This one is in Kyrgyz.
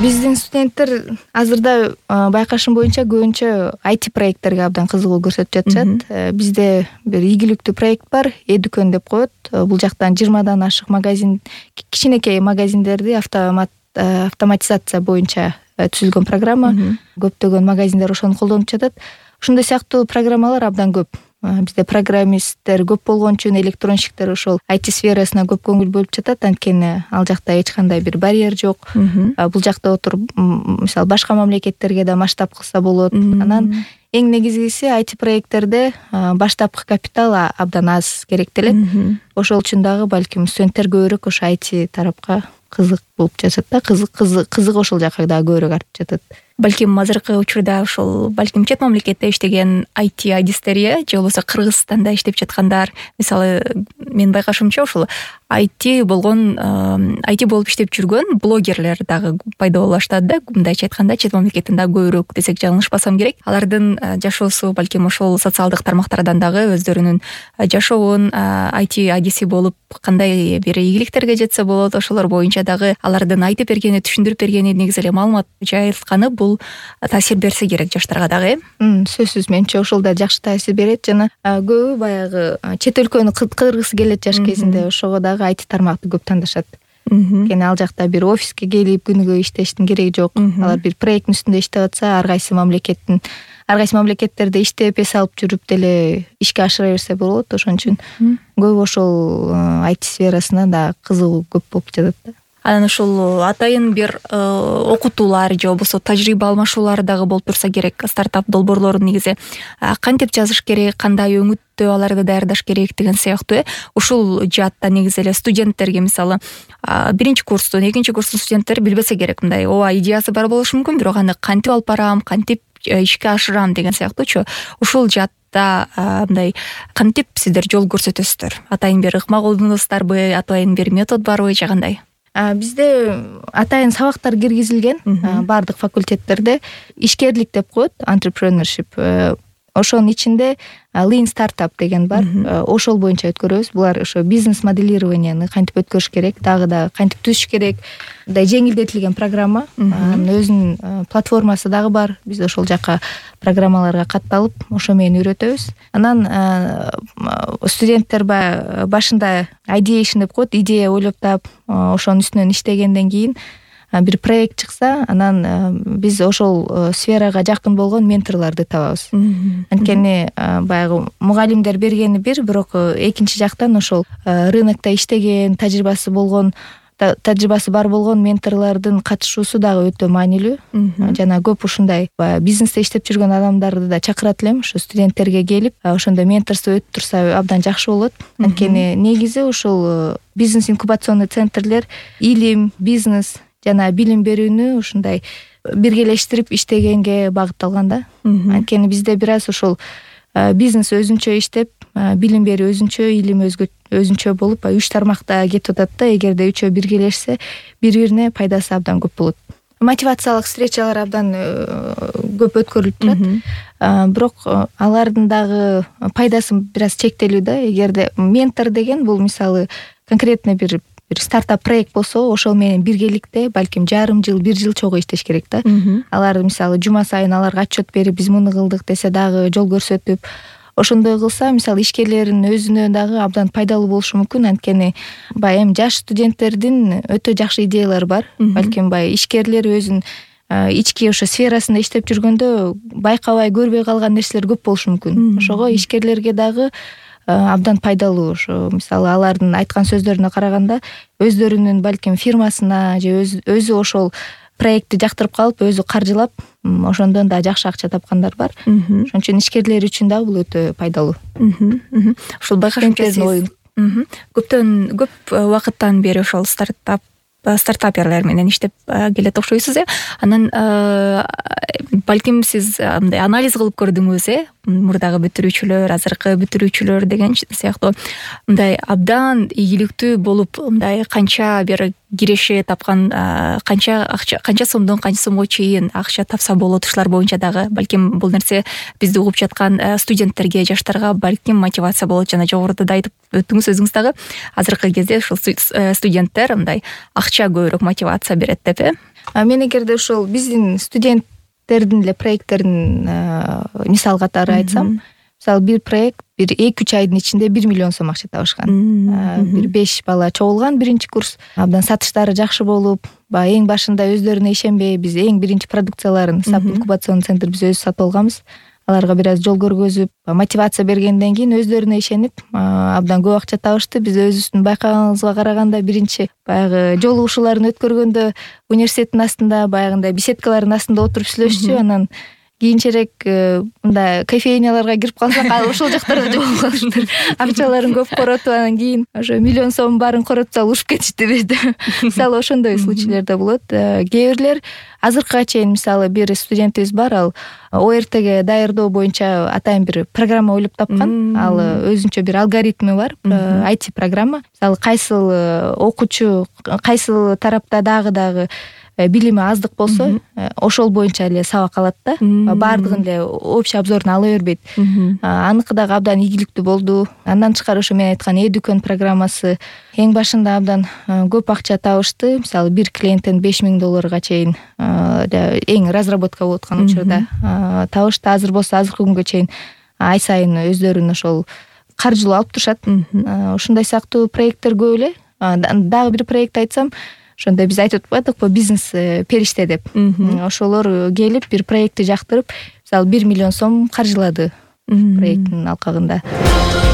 Биздин студенттер азырда байкашым боюнча көбүнчө IT проекттерге абдан кызыгуу көрсөтүп жатышат. Бизде бир ийгиликтүү проект бар, Эдүкөн деп коет. Бул жактан 20дан ашык магазин, кичинекей магазиндерди автоматизация боюнча түзүлгөн программа. Көптөгөн магазиндер ошону колдонуп жатат. Ошондой сыяктуу программалар абдан көп. Бизде программисттер көп болгон үчүн электронщиктер ошол IT сферасына көп көңүл бөлүп жатат. Анткени ал жакта эч кандай бир барьер жок. Бул жакта отуруп, мисалы, башка мамлекеттерге да масштаб кылса болот. Анан эң негизгиси IT проекттерде баштапкы капитал абдан аз керектелет. Ошол үчүн дагы балким студенттер көбүрөөк ошо IT тарапка кызык болуп жатат да, кызык ошол жака дагы көбүрөөк артып жатат. Балким азыркы учурда ошол балким чет мамлекетте иштеген IT адистер же болбосо Кыргызстанда иштеп жаткандар, мисалы мен байкашымча ошол IT болуп иштеп жүргөн блогерлер дагы пайда боло баштады да. Мындайча айтканда чет мамлекеттен дагы көбүрөөк десек жаңылышпасам керек. Алардын жашоосу балким ошол социалдык тармактардан дагы өздөрүнүн жашоонун IT адиси болуп кандай бир ийгиликтерге жетсе болот, ошолор боюнча дагы алардын айтып бергени, түшүндүрүп бергени, негизи эле маалымат жайылтканы бул таасир берсе керек жаштарга дагы. Сөзсүз, менче ошол да жакшы таасир берет. Жана көбү баягы чет өлкөнү кыдыргысы келет жаш кезинде, ошого дагы IT тармакты көп тандашат. Кени ал жакта бир офиске келип күнүгө иштештин кереги жок. Алар бир проекттин үстүндө иштеп атса, ар кайсы мамлекеттерде иштеп эс алып жүрүп деле ишке ашыра берсе болот. Ошон үчүн көбү ошол IT сферасына да кызыгуу көп болуп жатат да. Анан ушул атайын бир окутуулар же болбосо тажрыйба алмашуулар дагы болуп турса керек. Стартап долбоорлорун негизи кантип жазыш керек, кандай өңүттө аларды даярдаш керек деген сыяктуу. Ушул жаатта негизи эле студенттерге, мисалы, биринчи курстун, экинчи курстун студенттери билбесе керек, мындай ооба идеясы бар болушу мүмкүн, бирок аны кантип алып барам, кантип ишке ашырам деген сыяктуучу. Ушул жаатта мындай кантип сиздер жол көрсөтөсүздөр? Атайын бир ыкма колдоносуздарбы, атайын бир метод барбы же кандай? Бизде атайын сабактар киргизилген баардык факультеттерде. Ишкерлик деп коет, entrepreneurship. Ошонун ичинде lean startup деген бар. Ошол боюнча өткөрөбүз. Булар ошо бизнес моделированияны кантип өткөрүш керек, дагы да кантип түзүш керек. Мындай жеңилдетилген программа. Өзүнүн платформасы дагы бар. Биз ошол жака программаларга катталып, ошо менен үйрөтөбүз. Анан студенттер башында ideation деп коет, идея ойлоп таап, ошонун үстүнөн иштегенден кийин бир проект чыкса, анан биз ошол сферага жакын болгон менторлорду табабыз. Анткени баягы мугалимдер бергени бирок экинчи жактан ошол рынокто иштеген, тажрыйбасы бар болгон менторлордун катышуусу дагы өтө маанилүү. Жана көп ушундай бизнесте иштеп жүргөн адамдарды да чакырат элем, ошо студенттерге келип, ошондой менторство өтүп турса абдан жакшы болот. Анткени негизи ушул бизнес инкубационный центрлер илим, бизнес жана билим берүүнү ушундай биргелештирип иштегенге багытталган да. Анткени бизде бир аз ошол бизнес өзүнчө иштеп, билим берүү өзүнчө, илим өзүнчө болуп, 3 тармакта кетип атат да. Эгерде үчөө биргелешсе, бири-бирине пайдасы абдан көп болот. Мотивациялык встречалар абдан көп өткөрүлүп турат. Бирок алардын дагы пайдасы бир аз чектелүү да. Эгерде ментор деген бул мисалы конкретно бир стартап проект болсо, ошол менен биргеликте балким жарым жыл, 1 жыл чогуу иштеш керек да. Алар мисалы жума сайын аларга отчет берип, биз муну кылдык десе дагы жол көрсөтүп, ошондой кылса, мисалы ишкерлердин өзүнө дагы абдан пайдалуу болушу мүмкүн. Анткени эми жаш студенттердин өтө жакшы идеялары бар. Балким ишкерлер өзүнүн ички ошо сферасында иштеп жүргөндө байкабай, көрбөй калган нерселер көп болушу мүмкүн. Ошого ишкерлерге дагы абдан пайдалуу. Ошо мисалы алардын айткан сөздөрүнө караганда, өздөрүнүн балким фирмасына же өзү ошол проектти жактырып калып, өзү каржылап, ошондон да жакшы акча тапкандар бар. Ошон үчүн ишкерлер үчүн да бул өтө пайдалуу. Ошол байкашымча көп убакыттан бери ошол стартаперлер менен иштеп келет окшойсуз. Анан балким сиз мындай анализ кылып көрдүңүз, мурдагы бүтүрүүчүлөр, азыркы бүтүрүүчүлөр деген сыяктуу мындай абдан ийгиликтүү болуп мындай канча бир киреше тапкан, канча сомдон канча сомго чейин акча тапса болот, ушулар боюнча дагы балким бул нерсе бизди угуп жаткан студенттерге, жаштарга балким мотивация болот. Жана жогоруда да айтып өттүңүз өзүңүз дагы, азыркы кезде ушул студенттер мындай акча көбүрөөк мотивация берет деп. Мен эгерде ушул биздин студенттердин эле проекттерин мисал катары айтсам, мисалы бир проект бир 2-3 айдын ичинде 1 миллион сом акча табышкан. Бир 5 бала чогулган биринчи курс. Абдан сатыштары жакшы болуп, баягы эң башында өздөрүнө ишенбей, биз эң биринчи продукцияларын SAP инкубационный центр биз өзүбүз сатып алганбыз. Аларга бир аз жол көргөзүп, мотивация бергенден кийин өздөрүнө ишенип, абдан көп акча табышты. Биз өзүбүздүн байкаганыбызга караганда биринчи баягы жолугушууларын өткөргөндө университеттин астында баягындай беседкалардын астында отуруп сүйлөшчү. Анан кийинчерээк мындай кофейняларга кирип калсак, ошол жактарда жолугушалар. Акчаларын көп коротуп, анан кийин ошо миллион сом баарын коротуп салып урушуп кетишти бизди. Мисалы ошондой случайлар да болот. Кээ бирлер азыркыга чейин, мисалы бир студентибиз бар, ал ОРТге даярдоо боюнча атайын бир программа ойлоп тапкан. Ал өзүнчө бир алгоритми бар, IT программа. Мисалы кайсыл окуучу кайсыл тарапта дагы билими аздык болсо, ошол боюнча эле сабак алат да. Баардыгын эле общий обзорун ала бербейт. Аныкы дагы абдан ийгиликтүү болду. Андан тышкары ошо мен айткан Educon программасы эң башында абдан көп акча табышты. Мисалы бир клиенттен $5000 чейин эң разработка болуп аткан учурда табышты. Азыр болсо азыркы күнгө чейин ай сайын өздөрүн ошол каржылоо алып турушат. Ушундай сыяктуу проекттер көп эле. Дагы бир проект айтсам, ошондо биз айтып атпадыкпы, бизнес периште деп. Ошолор келип бир проектти жактырып, мисалы 1 миллион сом каржылады проекттин алкагында.